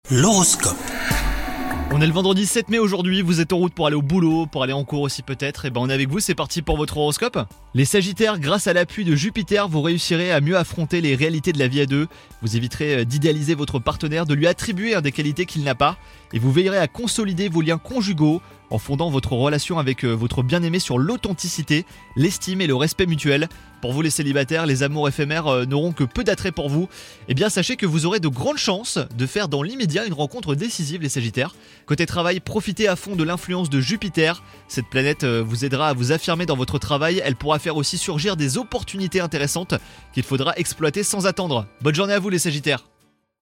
L'horoscope. On est le vendredi 7 mai aujourd'hui, vous êtes en route pour aller au boulot, pour aller en cours aussi peut-être, et on est avec vous, c'est parti pour votre horoscope. Les Sagittaires, grâce à l'appui de Jupiter, vous réussirez à mieux affronter les réalités de la vie à deux. Vous éviterez d'idéaliser votre partenaire, de lui attribuer des qualités qu'il n'a pas, et vous veillerez à consolider vos liens conjugaux en fondant votre relation avec votre bien-aimé sur l'authenticité, l'estime et le respect mutuel. Pour vous les célibataires, les amours éphémères n'auront que peu d'attrait pour vous. Sachez que vous aurez de grandes chances de faire dans l'immédiat une rencontre décisive les Sagittaires. Côté travail, profitez à fond de l'influence de Jupiter. Cette planète vous aidera à vous affirmer dans votre travail. Elle pourra faire aussi surgir des opportunités intéressantes qu'il faudra exploiter sans attendre. Bonne journée à vous les Sagittaires.